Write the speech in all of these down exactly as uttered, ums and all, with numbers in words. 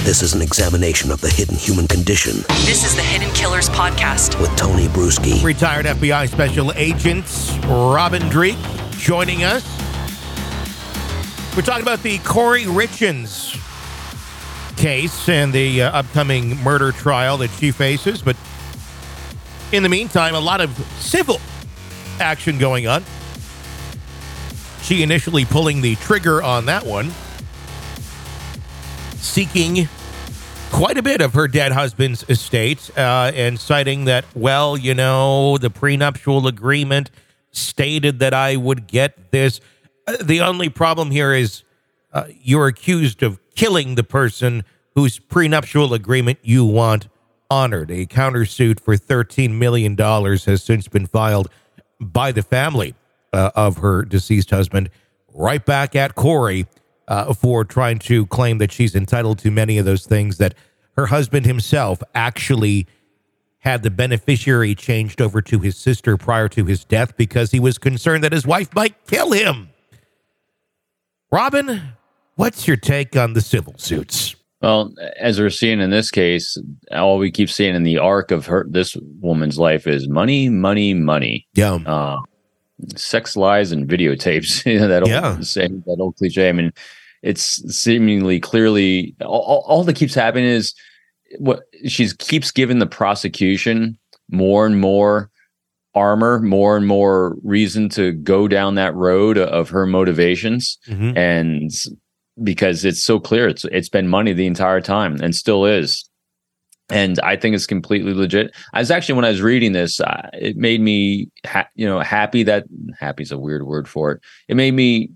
This is an examination of the hidden human condition. This is the Hidden Killers Podcast with Tony Bruschi. Retired F B I Special Agent Robin Dreeke joining us. We're talking about the Kouri Richins case and the uh, upcoming murder trial that she faces. But in the meantime, a lot of civil action going on. She initially pulling the trigger on that one, seeking quite a bit of her dead husband's estate, uh, and citing that, well, you know, the prenuptial agreement stated that I would get this. Uh, the only problem here is uh, you're accused of killing the person whose prenuptial agreement you want honored. A countersuit for thirteen million dollars has since been filed by the family uh, of her deceased husband, right back at Kouri, uh, for trying to claim that she's entitled to many of those things that her husband himself actually had the beneficiary changed over to his sister prior to his death because he was concerned that his wife might kill him. Robin, what's your take on the civil suits? Well, as we're seeing in this case, all we keep seeing in the arc of her, this woman's life is money, money, money. Yeah. Uh, sex, lies, and videotapes. You know, that old yeah. saying, that old cliche. I mean, it's seemingly clearly all, all that keeps happening is what she keeps giving the prosecution more and more armor, more and more reason to go down that road of her motivations. Mm-hmm. And because it's so clear, it's it's been money the entire time and still is. And I think it's completely legit. I was actually, when I was reading this, uh, it made me, ha- you know, happy that, happy is a weird word for it. It made me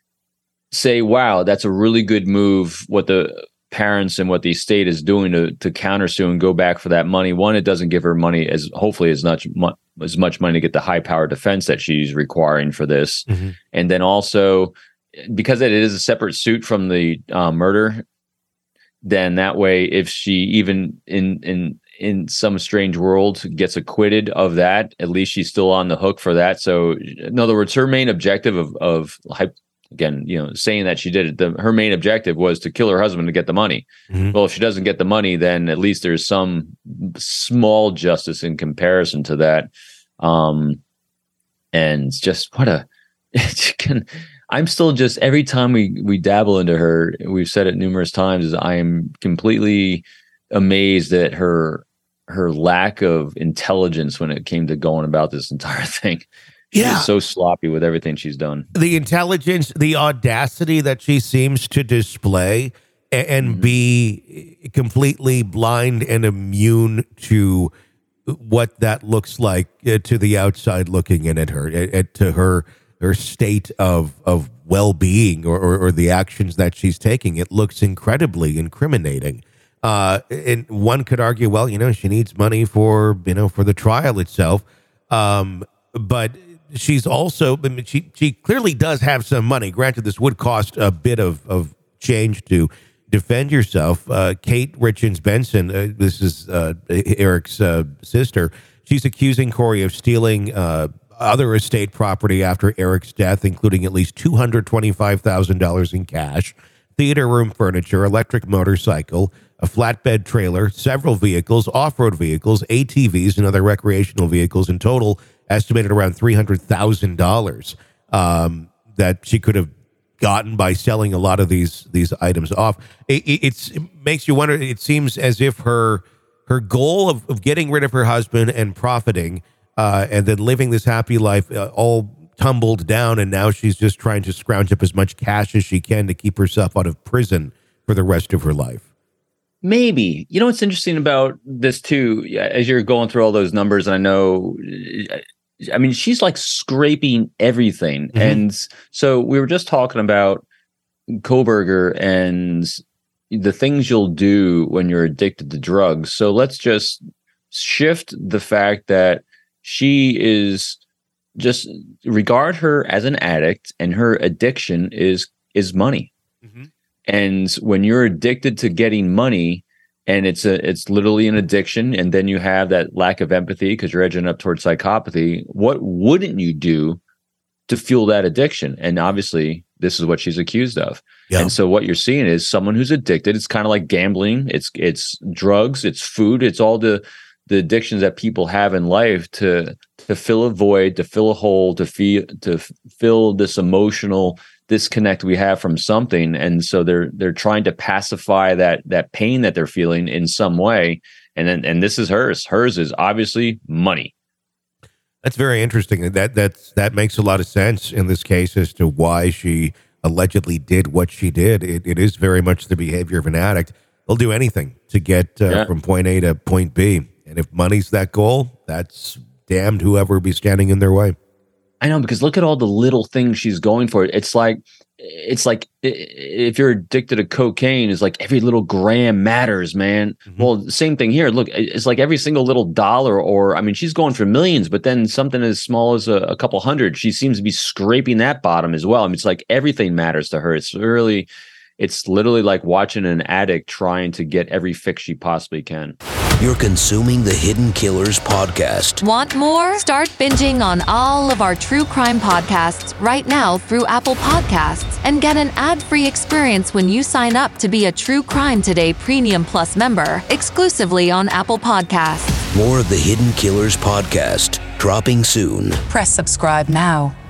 say, wow, that's a really good move, what the parents and what the estate is doing to, to countersue and go back for that money. One, it doesn't give her money as, hopefully as much, as much money to get the high power defense that she's requiring for this. Mm-hmm. And then also, because it is a separate suit from the uh, murder, then that way, if she even in in in some strange world gets acquitted of that, at least she's still on the hook for that. So, in other words, her main objective of of again, you know, saying that she did it, the, her main objective was to kill her husband to get the money. Mm-hmm. Well, if she doesn't get the money, then at least there's some small justice in comparison to that. Um, and just what a it can. I'm still just, every time we, we dabble into her, we've said it numerous times, is I am completely amazed at her her lack of intelligence when it came to going about this entire thing. Yeah. She's so sloppy with everything she's done. The intelligence, the audacity that she seems to display and, and mm-hmm. be completely blind and immune to what that looks like uh, to the outside looking in at her, at, to her her state of of well-being or, or, or the actions that she's taking. It looks incredibly incriminating. Uh, and one could argue, well, you know, she needs money for, you know, for the trial itself. Um, but she's also, I mean, she, she clearly does have some money. Granted, this would cost a bit of, of change to defend yourself. Uh, Kate Richins Benson, uh, this is uh, Eric's uh, sister. She's accusing Kouri of stealing uh other estate property after Eric's death, including at least two hundred twenty-five thousand dollars in cash, theater room furniture, electric motorcycle, a flatbed trailer, several vehicles, off-road vehicles, A T Vs, and other recreational vehicles, in total estimated around three hundred thousand dollars um, that she could have gotten by selling a lot of these these items off. It, it's, it makes you wonder, it seems as if her her goal of, of getting rid of her husband and profiting Uh, and then living this happy life uh, all tumbled down, and now she's just trying to scrounge up as much cash as she can to keep herself out of prison for the rest of her life. Maybe. You know what's interesting about this, too, as you're going through all those numbers, I know, I mean, she's like scraping everything. Mm-hmm. And so we were just talking about Kohberger and the things you'll do when you're addicted to drugs. So let's just shift the fact that she is just regard her as an addict, and her addiction is is money. Mm-hmm. And when you're addicted to getting money, and it's a it's literally an addiction, and then you have that lack of empathy because you're edging up towards psychopathy, what wouldn't you do to fuel that addiction? And obviously, this is what she's accused of. Yeah. And so what you're seeing is someone who's addicted. It's kind of like gambling. It's it's drugs. It's food. It's all the the addictions that people have in life to to fill a void, to fill a hole, to feel to fill this emotional disconnect we have from something. And so they're they're trying to pacify that that pain that they're feeling in some way. And then and this is hers. Hers is obviously money. That's very interesting. That that's that makes a lot of sense in this case as to why she allegedly did what she did. It, it is very much the behavior of an addict. They'll do anything to get uh, Yeah. from point A to point B. And if money's that goal, that's damned whoever be standing in their way. I know, because look at all the little things she's going for. It's like, it's like i- if you're addicted to cocaine, it's like every little gram matters, man. Mm-hmm. Well, same thing here. Look, it's like every single little dollar, or I mean, she's going for millions, but then something as small as a, a couple hundred, she seems to be scraping that bottom as well. I mean, it's like everything matters to her. It's really, it's literally like watching an addict trying to get every fix she possibly can. You're consuming the Hidden Killers podcast. Want more? Start binging on all of our true crime podcasts right now through Apple Podcasts and get an ad-free experience when you sign up to be a True Crime Today Premium Plus member exclusively on Apple Podcasts. More of the Hidden Killers podcast dropping soon. Press subscribe now.